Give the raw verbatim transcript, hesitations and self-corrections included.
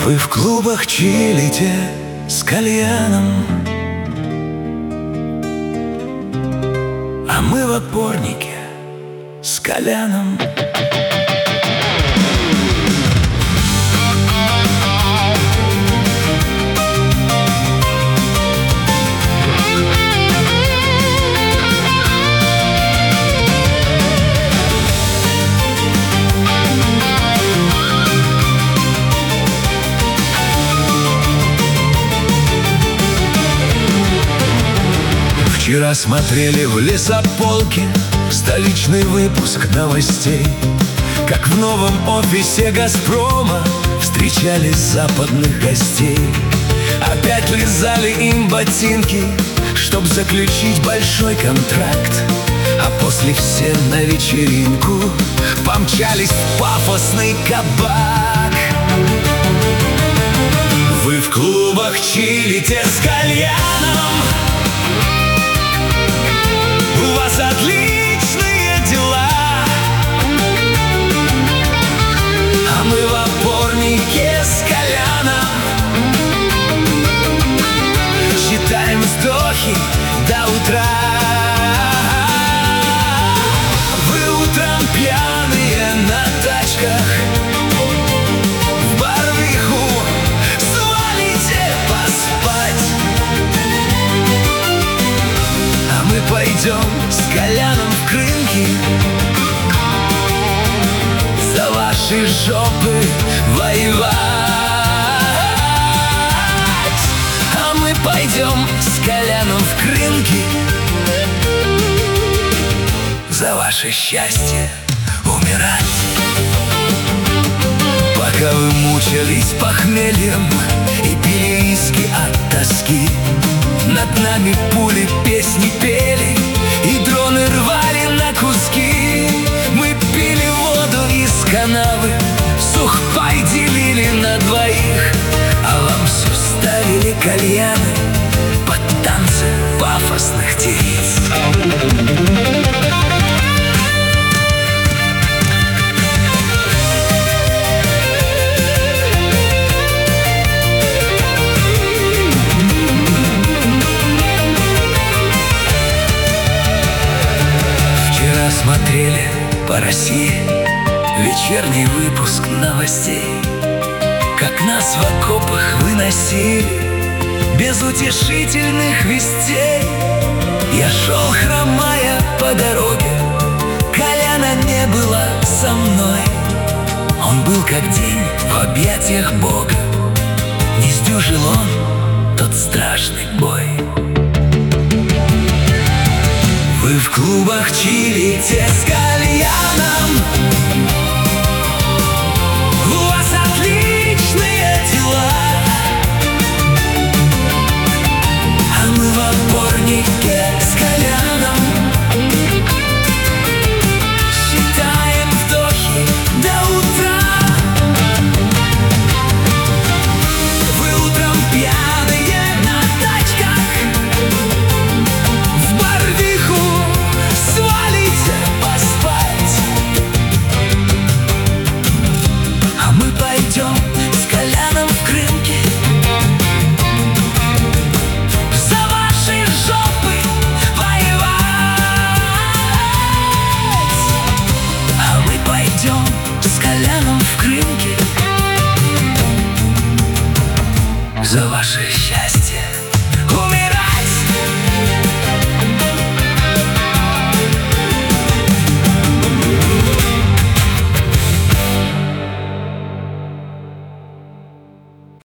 Вы в клубах чилите с кальяном, а мы в опорнике с коляном. Вчера смотрели в лесополке столичный выпуск новостей, как в новом офисе «Газпрома» встречали западных гостей. Опять лизали им ботинки, чтоб заключить большой контракт, а после все на вечеринку помчались в пафосный кабак. Вы в клубах чилите с кальяном, у вас отличные дела, а мы в опорнике с коляном считаем вздохи до утра. Вы утром пьяные на тачках в барвиху свалите поспать, а мы пойдем с коляном в Крынки за ваши жопы воевать. А мы пойдем с коляном в Крынки за ваше счастье умирать. Пока вы мучились похмельем и пили виски от тоски, над нами пули песни пели и дроны рвали на куски. Мы пили воду из канавы, сухпай делили на двоих, а вам все ставили кальяны под танцы пафосных девиц. Смотрели по России вечерний выпуск новостей, как нас в окопах выносили без утешительных вестей. Я шел, хромая по дороге, коляна не было со мной. Он был как день в объятиях Бога, не сдюжил он тот страшный бой. Вы в клубах чилите с кальяном, у вас отличные дела, а мы в опорнике с коляном считаем вдохи до утра. Вы утром пьяные на тачках в барвиху свалите поспать, а мы пойдем с коляном в Крынки за ваши жопы воевать. А мы пойдем с коляном в Крынки за ваше счастье.